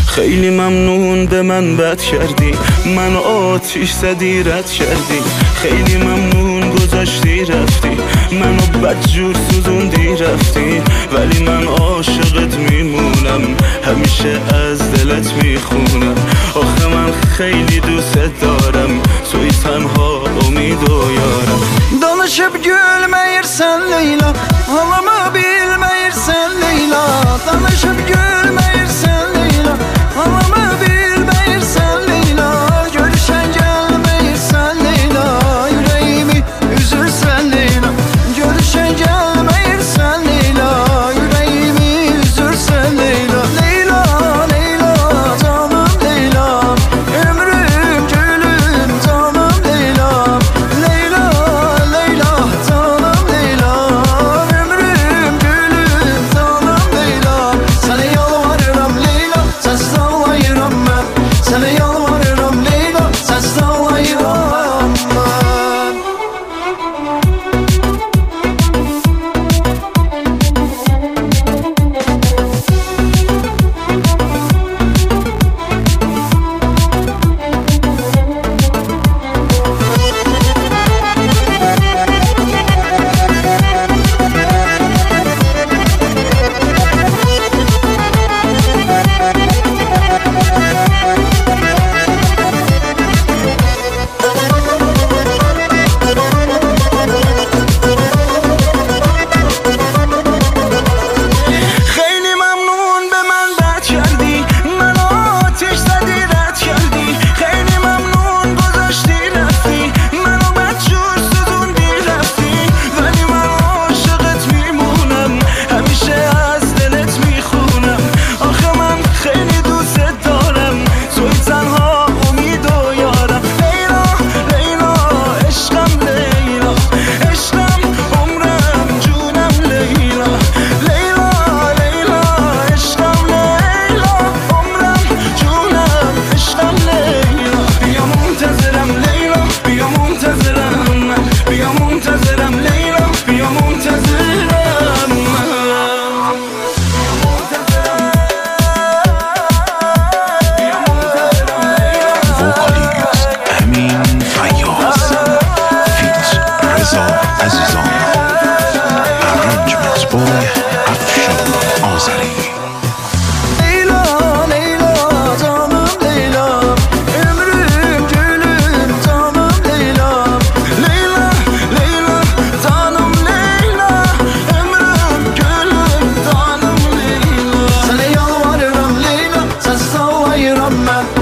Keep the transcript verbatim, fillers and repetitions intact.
خیلی ممنون به من بد کردی، من آتیش زدی رد کردی. خیلی ممنون گذاشتی رفتی، منو بدجور سوزوندی رفتی. ولی من عاشقت میمونم، همیشه از دلت میخونم. آخه من خیلی دوست دارم، توی تنها امید و یارم. Danışıp gülmeyirsen Leyla, ağlamı bilmeyirsen Leyla. Danışıp gülmeyirsen Leyla, ağlamı bilmeyirsen Leyla. Görüşen gelmeyirsen Leyla, yüreğimi üzürsen Leyla. Görüşen gelmeyirsen Leyla, yüreğimi üzürsen Leyla. Leyla, Leyla, canım Leyla, ömrüm gülüm canım Leyla. Leyla, Leyla, canım Leyla, ömrüm gülüm canım Leyla. Sana yalvarırım Leyla, sensiz ağlayırım ben. Sana yalvarırım Leyla, sensiz ağlayırım ben. خیلی ممنون به من بد کردی، منو آتیش زدی رد کردی. خیلی ممنون گذاشتی رفتی، منو بدجور سوزوندی رفتی. ولی من عاشقت میمونم، همیشه از دلت میخونم. آخه من خیلی دوست دارم، توی تنها امید و یارم. لیلا، لیلا، عشقم لیلا، عشقم عمرم جونم لیلا. لیلا، لیلا، عشقم لیلا، عمرم جونم عشقم لیلا. بیا منتظرم لیلا، بیا منتظرم من، بیا منتظرم لیلا، بیا منتظرم من. Vocalist Emin Feyyaz feat. Reza Azizan. Arrangements by Afshan Azari. Leyla, Leyla, canım Leyla, ömrüm gülüm canım Leyla. Leyla, Leyla, canım Leyla, ömrüm gülüm canım Leyla. Sana yalvarırım Leyla, sensiz ağlayırım ben.